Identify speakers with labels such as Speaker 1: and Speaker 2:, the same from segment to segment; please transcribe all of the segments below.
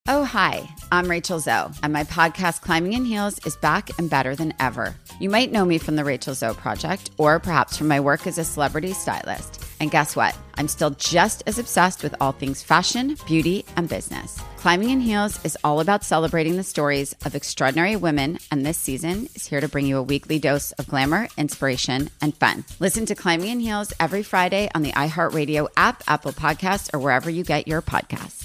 Speaker 1: Oh, hi, I'm Rachel Zoe, and my podcast, Climbing in Heels, is back and better than ever. You might know me from the Rachel Zoe Project, or perhaps from my work as a celebrity stylist. And guess what? I'm still just as obsessed with all things fashion, beauty, and business. Climbing in Heels is all about celebrating the stories of extraordinary women, and this season is here to bring you a weekly dose of glamour, inspiration, and fun. Listen to Climbing in Heels every Friday on the iHeartRadio app, Apple Podcasts, or wherever you get your podcasts.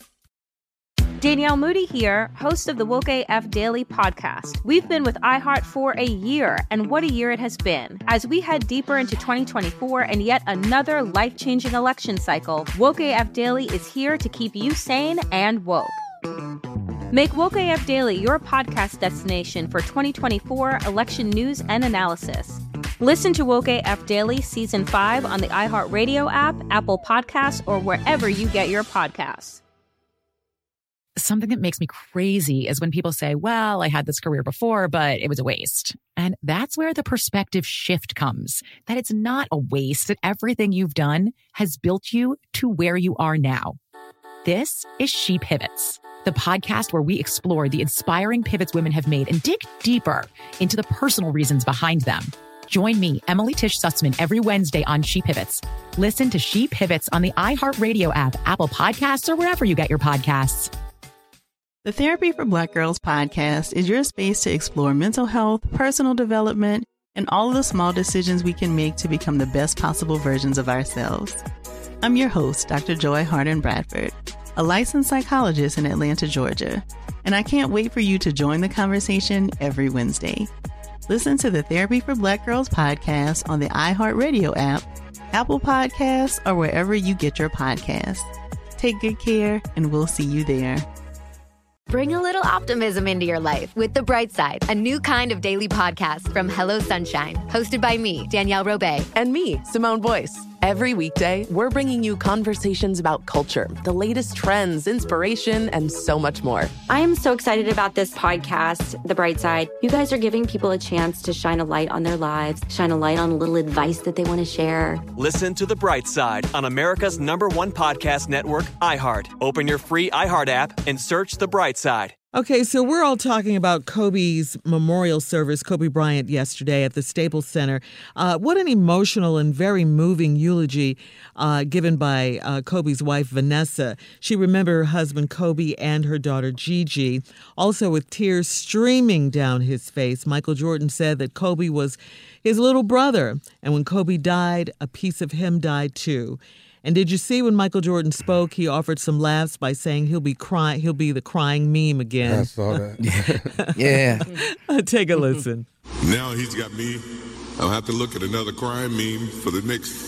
Speaker 2: Danielle Moody here, host of the Woke AF Daily podcast. We've been with iHeart for a year, and what a year it has been. As we head deeper into 2024 and yet another life-changing election cycle, Woke AF Daily is here to keep you sane and woke. Make Woke AF Daily your podcast destination for 2024 election news and analysis. Listen to Woke AF Daily Season 5 on the iHeartRadio app, Apple Podcasts, or wherever you get your podcasts.
Speaker 3: Something that makes me crazy is when people say, well, I had this career before, but it was a waste. And that's where the perspective shift comes, that it's not a waste, that everything you've done has built you to where you are now. This is She Pivots, the podcast where we explore the inspiring pivots women have made and dig deeper into the personal reasons behind them. Join me, Emily Tish Sussman, every Wednesday on She Pivots. Listen to She Pivots on the iHeartRadio app, Apple Podcasts, or wherever you get your podcasts.
Speaker 4: The Therapy for Black Girls podcast is your space to explore mental health, personal development, and all of the small decisions we can make to become the best possible versions of ourselves. I'm your host, Dr. Joy Harden Bradford, a licensed psychologist in Atlanta, Georgia, and I can't wait for you to join the conversation every Wednesday. Listen to the Therapy for Black Girls podcast on the iHeartRadio app, Apple Podcasts, or wherever you get your podcasts. Take good care, and we'll see you there.
Speaker 5: Bring a little optimism into your life with The Bright Side, a new kind of daily podcast from Hello Sunshine, hosted by me, Danielle Robay.
Speaker 6: And me, Simone Boyce. Every weekday, we're bringing you conversations about culture, the latest trends, inspiration, and so much more.
Speaker 7: I am so excited about this podcast, The Bright Side. You guys are giving people a chance to shine a light on their lives, shine a light on a little advice that they want to share.
Speaker 8: Listen to The Bright Side on America's #1 podcast network, iHeart. Open your free iHeart app and search The Bright Side.
Speaker 9: Okay, so we're all talking about Kobe's memorial service, Kobe Bryant, yesterday at the Staples Center. What an emotional and very moving eulogy given by Kobe's wife, Vanessa. She remembered her husband, Kobe, and her daughter, Gigi. Also, with tears streaming down his face, Michael Jordan said that Kobe was his little brother. And when Kobe died, a piece of him died too. And did you see when Michael Jordan spoke, he offered some laughs by saying he'll be the crying meme again.
Speaker 10: I saw that. Yeah.
Speaker 9: Take a listen.
Speaker 11: Now he's got me. I'll have to look at another crying meme for the next.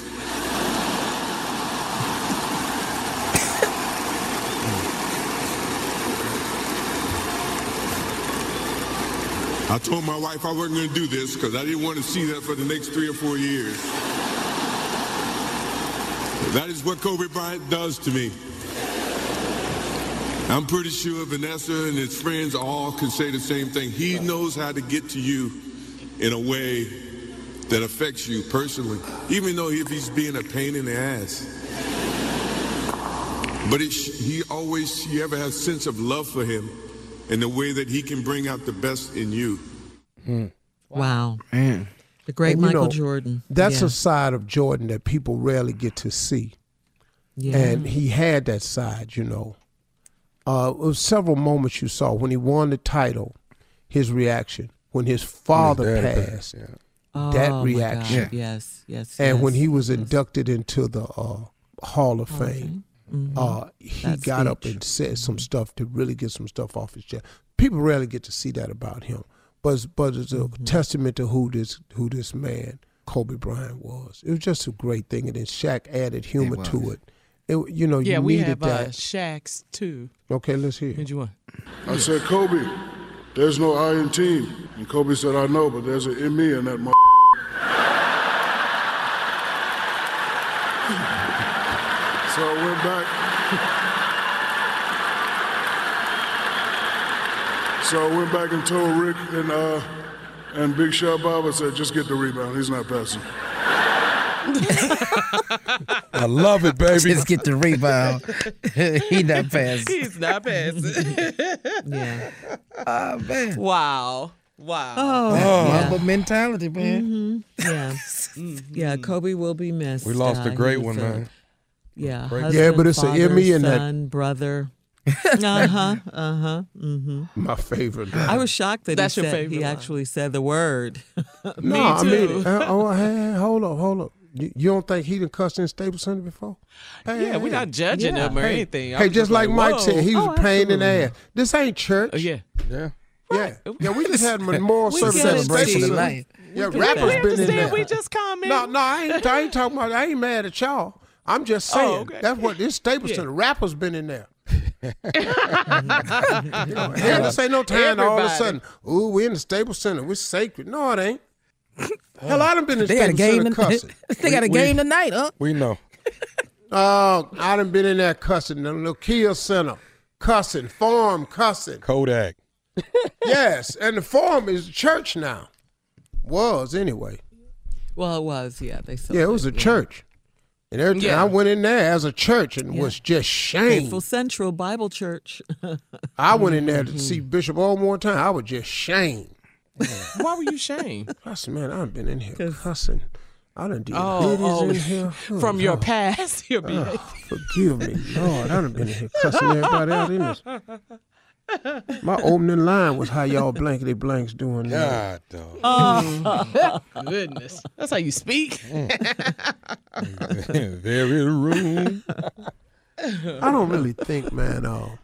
Speaker 11: I told my wife I wasn't going to do this because I didn't want to see that for the next 3 or 4 years. That is what Kobe Bryant does to me. I'm pretty sure Vanessa and his friends all can say the same thing. He knows how to get to you in a way that affects you personally, even though if he's being a pain in the ass. But you ever have a sense of love for him and the way that he can bring out the best in you.
Speaker 9: Wow.
Speaker 10: Man.
Speaker 9: The great
Speaker 12: And,
Speaker 9: Michael Jordan.
Speaker 12: That's a side of Jordan that people rarely get to see.
Speaker 9: Yeah.
Speaker 12: And he had that side, you know. It was several moments you saw. When he won the title, his reaction. When his father passed, that reaction.
Speaker 9: Yes.
Speaker 12: And when he was inducted into the Hall of Fame, he got up and said some stuff to really get some stuff off his chest. People rarely get to see that about him. But it's a testament to who this man, Kobe Bryant, was. It was just a great thing. And then Shaq added humor to it. You needed that.
Speaker 13: Shaq's too.
Speaker 12: Okay, let's hear.
Speaker 13: Which one?
Speaker 11: I said, Kobe, there's no I in team. And Kobe said, I know, but there's an in me in that So I went back. So I went back and told Rick and Big Shot Bob, I said, just get the rebound. He's not passing.
Speaker 10: I love it, baby.
Speaker 13: Just get the rebound. He's not passing.
Speaker 14: He's not passing.
Speaker 9: Yeah.
Speaker 13: Oh, man.
Speaker 14: Wow.
Speaker 9: Oh,
Speaker 13: Mamba mentality, man.
Speaker 9: Yeah. Yeah, Kobe will be missed.
Speaker 10: We lost a great one, man.
Speaker 9: Yeah.
Speaker 12: Yeah, but it's an Emmy and
Speaker 9: son, brother.
Speaker 12: My favorite.
Speaker 9: I was shocked that
Speaker 14: That's your favorite
Speaker 9: he
Speaker 14: line.
Speaker 9: actually said the word.
Speaker 12: No, I mean, hold up. You don't think he done cussed in Staples Center before?
Speaker 14: Yeah, we're not judging him or anything.
Speaker 12: Hey, just like Mike said, he was a pain in the ass. This ain't church.
Speaker 14: Oh, yeah.
Speaker 12: Yeah, we just had a memorial service
Speaker 9: get it,
Speaker 12: celebration
Speaker 9: Steve.
Speaker 12: tonight. Yeah, rappers been in there.
Speaker 14: We just comment.
Speaker 12: No, I ain't talking about. I ain't mad at y'all. I'm just saying
Speaker 14: okay.
Speaker 12: that's what this Staples Center. Rappers been in there. This ain't no time to all of a sudden. Ooh, we in the Staples Center. We're sacred. No, it ain't. Hell, I done been in Staples Center cussing.
Speaker 13: They got a game tonight, huh?
Speaker 10: We know.
Speaker 12: I done been in there cussing. The Nokia Center cussing. Farm cussing.
Speaker 10: Kodak.
Speaker 12: Yes, and the Forum is church now. Was anyway.
Speaker 9: Well, it was, yeah.
Speaker 12: It was a church. And everything, I went in there as a church and was just shamed.
Speaker 9: Faithful Central Bible Church.
Speaker 12: I went in there to see Bishop Oldmore one time. I was just shamed.
Speaker 14: Why were you shamed?
Speaker 12: I said, man, I've been in here cussing. I done did biddies in here.
Speaker 14: From your past, your behavior.
Speaker 12: Forgive me, Lord. I done been in here cussing everybody out in this. My opening line was how y'all blankety blanks doing that.
Speaker 10: God,
Speaker 14: Oh, goodness. That's how you speak.
Speaker 10: Very rude.
Speaker 12: I don't really think, man, I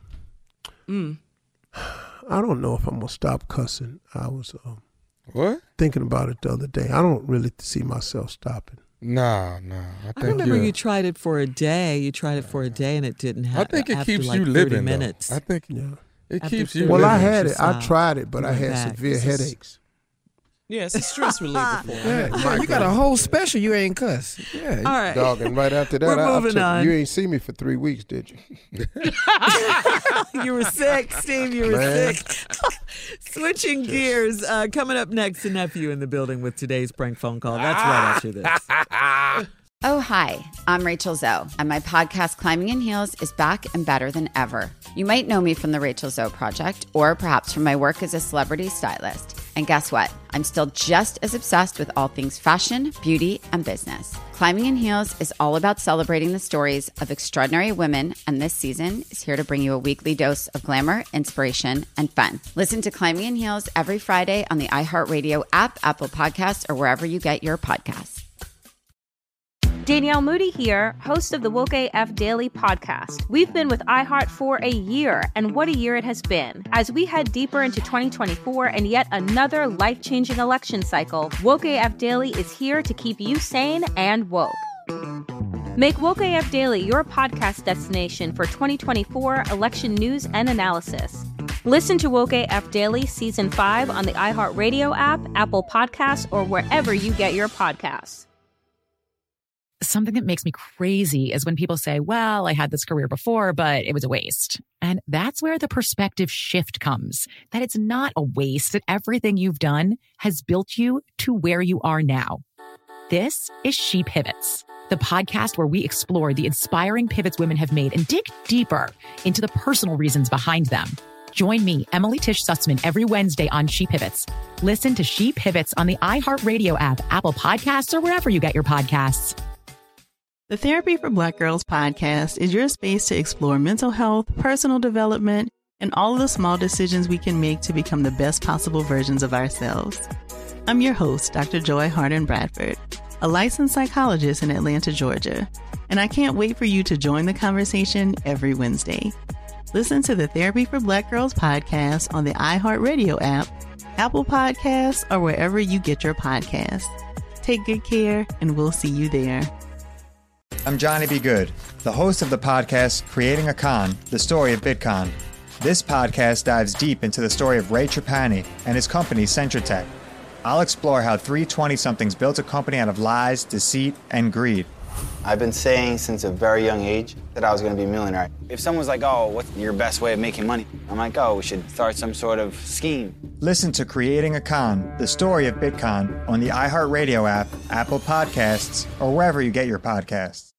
Speaker 12: don't know if I'm going to stop cussing. I was thinking about it the other day. I don't really see myself stopping.
Speaker 10: No.
Speaker 9: I remember you tried it for a day. You tried it for a day and it didn't happen.
Speaker 10: I think it keeps
Speaker 9: like
Speaker 10: you
Speaker 9: 30
Speaker 10: living,
Speaker 9: minutes.
Speaker 10: though. I think it keeps you
Speaker 12: Well,
Speaker 10: living.
Speaker 12: I had it. I tried it, but I had severe headaches.
Speaker 14: Yeah, it's a stress reliever for him.
Speaker 13: Yeah, you got a whole special you ain't cuss. Yeah.
Speaker 9: All right.
Speaker 12: Dog, and right after that,
Speaker 9: We're moving on.
Speaker 12: You ain't see me for 3 weeks, did you?
Speaker 9: You were sick, Steve. You were sick. Switching gears. Coming up next, a nephew in the building with today's prank phone call. That's right after this.
Speaker 1: Oh, hi, I'm Rachel Zoe, and my podcast, Climbing in Heels, is back and better than ever. You might know me from the Rachel Zoe Project, or perhaps from my work as a celebrity stylist. And guess what? I'm still just as obsessed with all things fashion, beauty, and business. Climbing in Heels is all about celebrating the stories of extraordinary women, and this season is here to bring you a weekly dose of glamour, inspiration, and fun. Listen to Climbing in Heels every Friday on the iHeartRadio app, Apple Podcasts, or wherever you get your podcasts.
Speaker 2: Danielle Moody here, host of the Woke AF Daily podcast. We've been with iHeart for a year, and what a year it has been. As we head deeper into 2024 and yet another life-changing election cycle, Woke AF Daily is here to keep you sane and woke. Make Woke AF Daily your podcast destination for 2024 election news and analysis. Listen to Woke AF Daily Season 5 on the iHeartRadio app, Apple Podcasts, or wherever you get your podcasts.
Speaker 3: Something that makes me crazy is when people say, well, I had this career before, but it was a waste. And that's where the perspective shift comes, that it's not a waste, that everything you've done has built you to where you are now. This is She Pivots, the podcast where we explore the inspiring pivots women have made and dig deeper into the personal reasons behind them. Join me, Emily Tish Sussman, every Wednesday on She Pivots. Listen to She Pivots on the iHeartRadio app, Apple Podcasts, or wherever you get your podcasts.
Speaker 4: The Therapy for Black Girls podcast is your space to explore mental health, personal development, and all of the small decisions we can make to become the best possible versions of ourselves. I'm your host, Dr. Joy Harden Bradford, a licensed psychologist in Atlanta, Georgia, and I can't wait for you to join the conversation every Wednesday. Listen to the Therapy for Black Girls podcast on the iHeartRadio app, Apple Podcasts, or wherever you get your podcasts. Take good care, and we'll see you there.
Speaker 15: I'm Johnny B. Good, the host of the podcast Creating a Con, the story of Bitcoin. This podcast dives deep into the story of Ray Trapani and his company Centratech. I'll explore how three 20-somethings built a company out of lies, deceit, and greed.
Speaker 16: I've been saying since a very young age that I was going to be a millionaire. If someone's like, oh, what's your best way of making money? I'm like, oh, we should start some sort of scheme.
Speaker 15: Listen to Creating a Con, the story of Bitcon, on the iHeartRadio app, Apple Podcasts, or wherever you get your podcasts.